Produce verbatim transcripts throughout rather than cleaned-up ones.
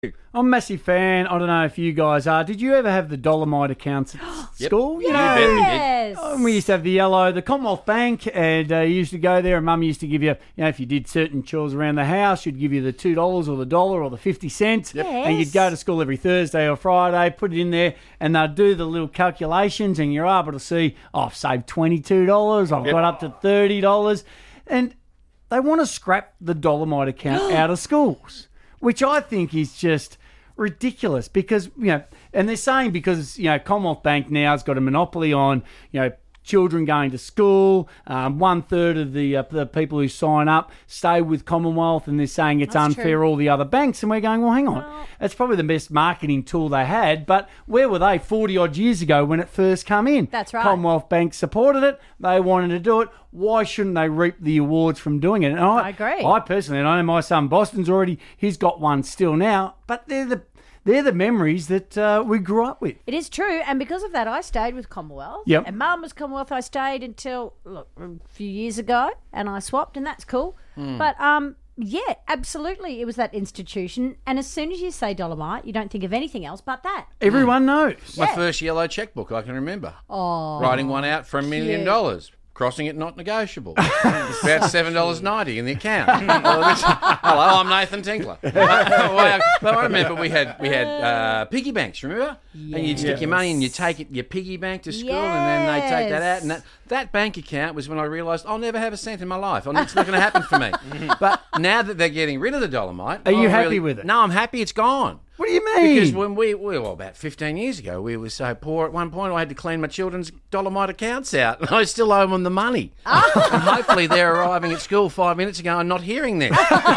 I'm a massive fan. I don't know if you guys are. Did you ever have the Dolomite accounts at Yep. school? You Yeah, know, you bet we did. Yes. um, we used to have the yellow, the Commonwealth Bank, and uh, you used to go there, and Mum used to give you, you know, if you did certain chores around the house, she'd give you the two dollars or the dollar or the fifty cents, Yep. and you'd Yes. go to school every Thursday or Friday, put it in there, and they'd do the little calculations, and you're able to see, oh, I've saved twenty-two dollars, I've Yep. got up to thirty dollars, and they want to scrap the Dolomite account out of schools, which I think is just ridiculous because, you know, and they're saying because, you know, Commonwealth Bank now has got a monopoly on, you know, children going to school. Um, one third of the uh, the people who sign up stay with Commonwealth, and they're saying it's That's unfair true. all the other banks. And we're going, well, hang on, Well- that's probably the best marketing tool they had. But where were they forty odd years ago when it first come in? That's right. Commonwealth Bank supported it. They wanted to do it. Why shouldn't they reap the awards from doing it? And I, I agree. I personally, and I know my son Boston's already, he's got one still now, but they're the they're the memories that uh, we grew up with. It is true, and because of that, I stayed with Commonwealth. Yep. And Mum was Commonwealth. I stayed until look, a few years ago, and I swapped, and that's cool. Hmm. But um, yeah, absolutely, it was that institution. And as soon as you say Dolomite, you don't think of anything else but that. Everyone knows. My Yeah. first yellow checkbook, I can remember. Oh, Writing one out for a million cute. dollars. Crossing it not negotiable. It's about seven dollars ninety in the account. Well, this- Hello, I'm Nathan Tinkler. Well, I remember we had we had uh, piggy banks. Remember? And you'd stick your money and you take it your piggy bank to school, and then they take that out. And that, that bank account was when I realised I'll never have a cent in my life. It's not going to happen for me. But now that they're getting rid of the Dolomite, Are you I'm happy really- with it? No, I'm happy. It's gone. What do you mean? Because when we, we well, about fifteen years ago, we were so poor at one point I had to clean my children's Dolomite accounts out, and I still owe them the money. And hopefully they're arriving at school five minutes ago and not hearing this.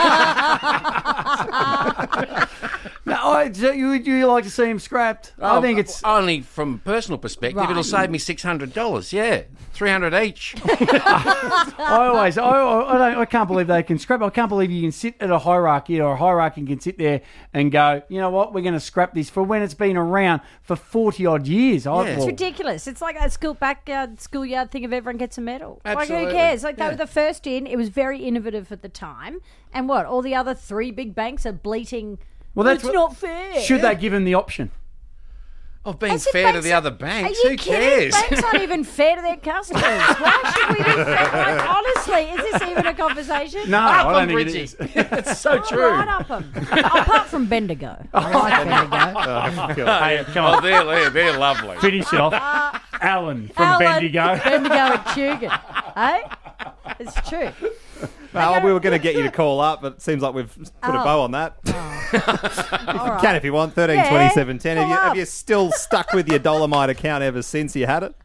No, I, so you, you like to see him scrapped? I Oh, think it's. only from a personal perspective, Right. it'll save me six hundred dollars. Yeah, three hundred each. I always. I, I, don't, I can't believe they can scrap. I can't believe you can sit at a hierarchy, or a hierarchy can sit there and go, you know what? We're going to scrap this for when it's been around for forty odd years. I, Yeah. It's ridiculous. It's like a school backyard, schoolyard thing of everyone gets a medal. Like, Absolutely. who cares? Like, they Yeah. were the first in. It was very innovative at the time. And what? All the other three big banks are bleating, Well, that's it's what- not fair. Should they give him the option? Of being As if fair to banks the are- other banks, Are you who kidding? cares? Banks aren't even fair to their customers. Why should we be fair? Like, honestly, is this even a conversation? No, Up I don't them, think it Bridgie. is. It's so Oh, true. right up 'em. Apart from Bendigo. I like Bendigo. Hey, come Oh, on, they're, they're, they're lovely. finish it off. Alan from Alan, Bendigo. Bendigo and Tugan. Hey? It's true. Well, we were going to get you to call up, but it seems like we've put a Oh. bow on that. All right. Can if you want. thirteen Yeah, twenty-seven ten. Have you, call have up. you still stuck with your Dolomite account ever since you had it?